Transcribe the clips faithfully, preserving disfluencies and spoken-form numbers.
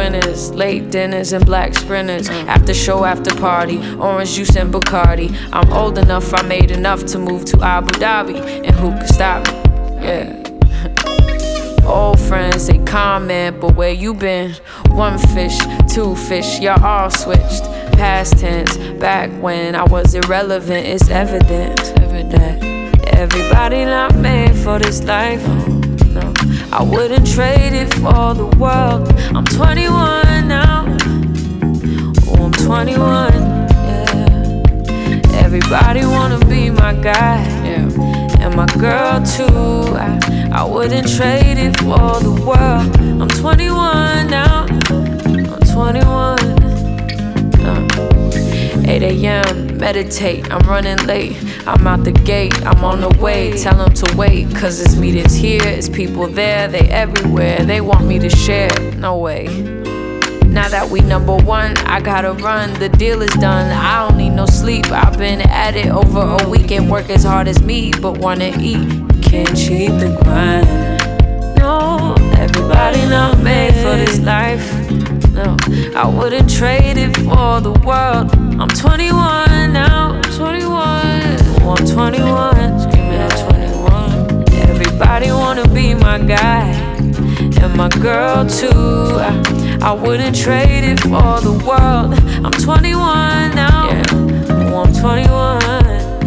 winners, late dinners and black sprinters, after show, after party, orange juice and Bacardi. I'm old enough, I made enough to move to Abu Dhabi, and who could stop me? Yeah. Old friends, they comment, but where you been? One fish, two fish, y'all all switched. Past tense, back when I was irrelevant, it's evident, evident. Everybody not made for this life, no. I wouldn't trade it for the world. I'm twenty-one now, oh, I'm twenty-one, yeah. Everybody wanna be my guy, yeah. And my girl too. I, I wouldn't trade it for the world. I'm twenty-one now, I'm twenty-one. Uh, eight A M, meditate, I'm running late. I'm out the gate, I'm on the way. Tell them to wait, cause it's me that's here. It's people there, they everywhere. They want me to share, no way. Now that we number one, I gotta run, the deal is done. I don't need no sleep, I've been at it over a weekend. Work as hard as me, but wanna eat. Can't cheat the grind. No, everybody not made for this life. No, I wouldn't trade it for the world. I'm twenty-one now, I'm twenty-one. Oh, I'm twenty-one, screaming at twenty-one. Everybody wanna be my guy, and my girl too. I, I wouldn't trade it for the world. I'm twenty-one now, yeah. Oh, I'm twenty-one.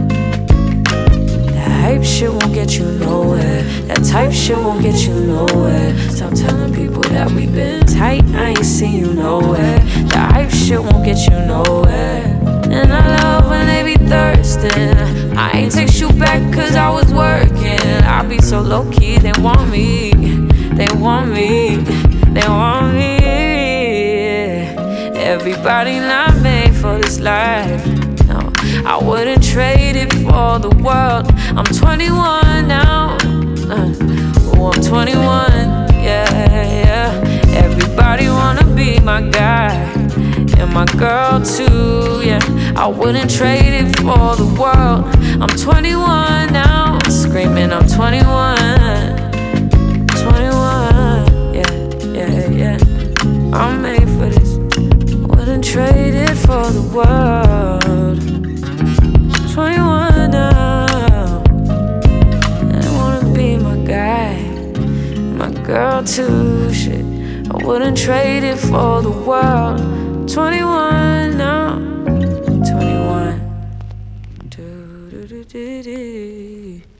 That hype shit won't get you nowhere. That type shit won't get you nowhere. Stop telling people that we been tight, I ain't seen you nowhere. That hype shit won't get you nowhere. And I love when they be thirsting. I ain't text you back cause I was working. I be so low-key, they want me. They want me, they want me. Everybody not made for this life. No, I wouldn't trade it for the world. I'm twenty-one now. Uh, oh, I'm twenty-one. Yeah, yeah. Everybody wanna be my guy, and my girl too. Yeah, I wouldn't trade it for the world. I'm twenty-one now. Screaming, I'm twenty-one. twenty-one, yeah, yeah, yeah. I'm made for this. Wouldn't trade it for the world. twenty-one now. And I wanna be my guy, my girl too. Shit, I wouldn't trade it for the world. twenty-one now, twenty-one. Do, do, do, do, do.